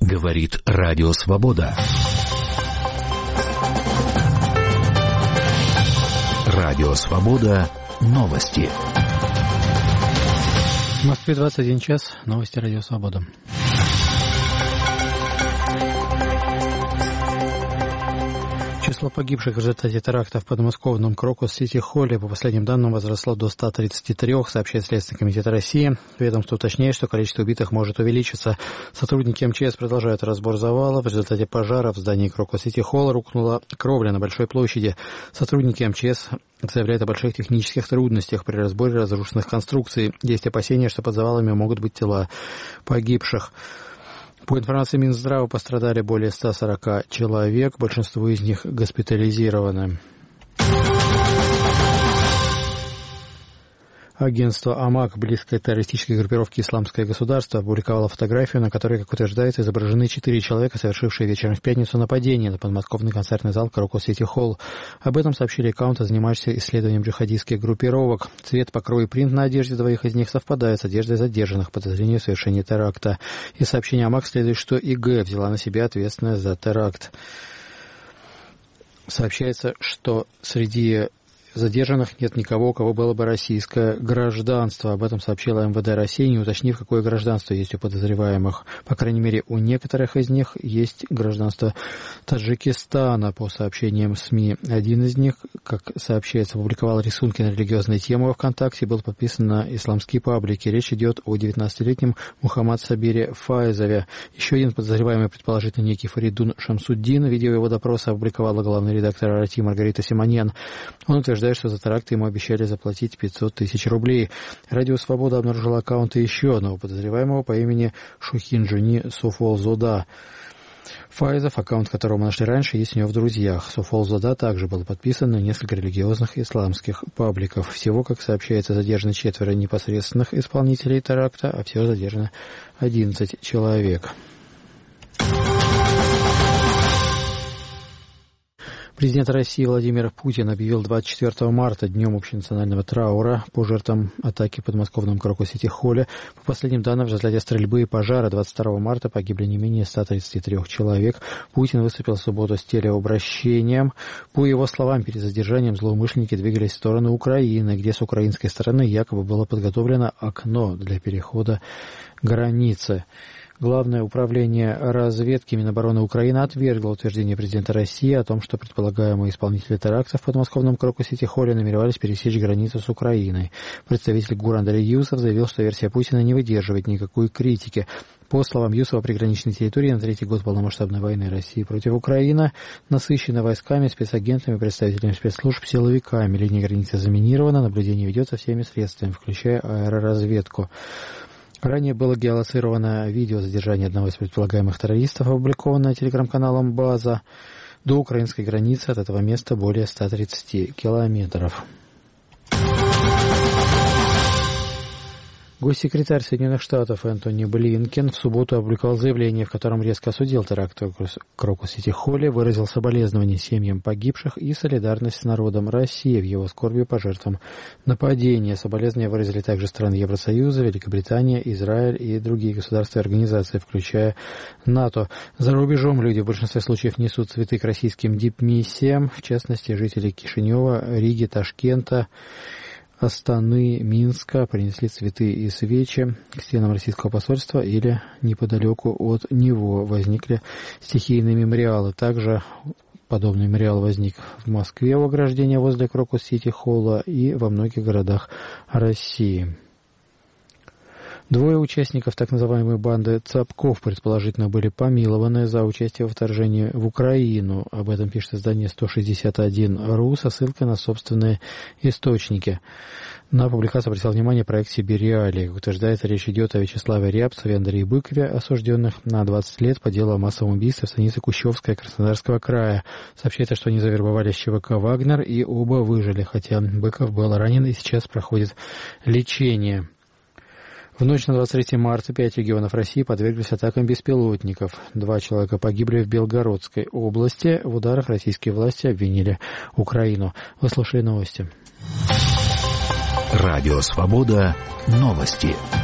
Говорит Радио Свобода. Радио Свобода. Новости. В Москве 21 час. Новости Радио Свобода. Число погибших в результате теракта в подмосковном Крокус-Сити-Холле по последним данным возросло до 133, сообщает Следственный комитет России. Ведомство уточняет, что количество убитых может увеличиться. Сотрудники МЧС продолжают разбор завала. В результате пожара в здании Крокус-Сити-Холла рухнула кровля на Большой площади. Сотрудники МЧС заявляют о больших технических трудностях при разборе разрушенных конструкций. Есть опасения, что под завалами могут быть тела погибших. По информации Минздрава, пострадали более 140 человек, большинство из них госпитализированы. Агентство АМАК, близкое к террористической группировке «Исламское государство», опубликовало фотографию, на которой, как утверждается, изображены 4 человека, совершившие вечером в пятницу нападение на подмосковный концертный зал Крокус-Сити-Холл. Об этом сообщили аккаунты, занимающиеся исследованием джихадистских группировок. Цвет, покрой и принт на одежде двоих из них совпадают с одеждой задержанных по подозрению в совершении теракта. Из сообщения АМАК следует, что ИГ взяла на себя ответственность за теракт. Сообщается, что среди задержанных нет никого, у кого было бы российское гражданство. Об этом сообщила МВД России, не уточнив, какое гражданство есть у подозреваемых. По крайней мере, у некоторых из них есть гражданство Таджикистана. По сообщениям СМИ, один из них, как сообщается, опубликовал рисунки на религиозные темы во ВКонтакте и был подписан на исламские паблики. Речь идет о 19-летнем Мухаммад Сабире Файзове. Еще один подозреваемый, предположительно некий Фаридун Шамсуддин, видео его допроса опубликовала главный редактор РТ Маргарита Симоньян. Он утверждает, что за теракты ему обещали заплатить 500 тысяч рублей. Радио Свобода обнаружило аккаунты еще одного подозреваемого по имени Шухинджуни Софолзода. Файзов, аккаунт которого мы нашли раньше, есть у него в друзьях. Софолзода также был подписан на несколько религиозных исламских пабликов. Всего, как сообщается, задержаны 4 непосредственных исполнителей теракта, а всего задержано 11 человек. Президент России Владимир Путин объявил 24 марта днем общенационального траура по жертвам атаки в подмосковном Крокус-Сити-Холле. По последним данным, в результате стрельбы и пожара 22 марта погибли не менее 133 человек. Путин выступил в субботу с телеобращением. По его словам, перед задержанием злоумышленники двигались в сторону Украины, где с украинской стороны якобы было подготовлено окно для перехода границы. Главное управление разведки Минобороны Украины отвергло утверждение президента России о том, что предполагаемые исполнители терактов в подмосковном Крокус-Сити-Холле намеревались пересечь границу с Украиной. Представитель ГУР Андрей Юсов заявил, что версия Путина не выдерживает никакой критики. По словам Юсова, приграничные территории на 3-й год полномасштабной войны России против Украины насыщены войсками, спецагентами, представителями спецслужб, силовиками. Линия границы заминирована, наблюдение ведется всеми средствами, включая аэроразведку. Ранее было геолоцировано видео задержания одного из предполагаемых террористов, опубликованное телеграм-каналом «База». До украинской границы от этого места более 130 километров. Госсекретарь Соединенных Штатов Энтони Блинкен в субботу опубликовал заявление, в котором резко осудил теракт в Крокус-Сити-Холле, выразил соболезнования семьям погибших и солидарность с народом России в его скорби по жертвам нападения. Соболезнования выразили также страны Евросоюза, Великобритания, Израиль и другие государства и организации, включая НАТО. За рубежом люди в большинстве случаев несут цветы к российским дипмиссиям, в частности, жители Кишинева, Риги, Ташкента, Астаны, Минска принесли цветы и свечи к стенам российского посольства или неподалеку от него возникли стихийные мемориалы. Также подобный мемориал возник в Москве у ограждения возле Крокус-Сити-Холла и во многих городах России. 2 участников так называемой банды Цапков предположительно были помилованы за участие во вторжении в Украину. Об этом пишет издание 161.ru со ссылкой на собственные источники. На публикацию обратил внимание проект «Сибирь-Реалии». Утверждается, речь идет о Вячеславе Рябцеве и Андрее Быкове, осужденных на 20 лет по делу о массовом убийстве в станице Кущевская Краснодарского края. Сообщается, что они завербовали ЧВК «Вагнер» и оба выжили, хотя Быков был ранен и сейчас проходит лечение. В ночь на 23 марта 5 регионов России подверглись атакам беспилотников. 2 человека погибли в Белгородской области. В ударах российские власти обвинили Украину. Вы слушали новости. Радио Свобода. Новости.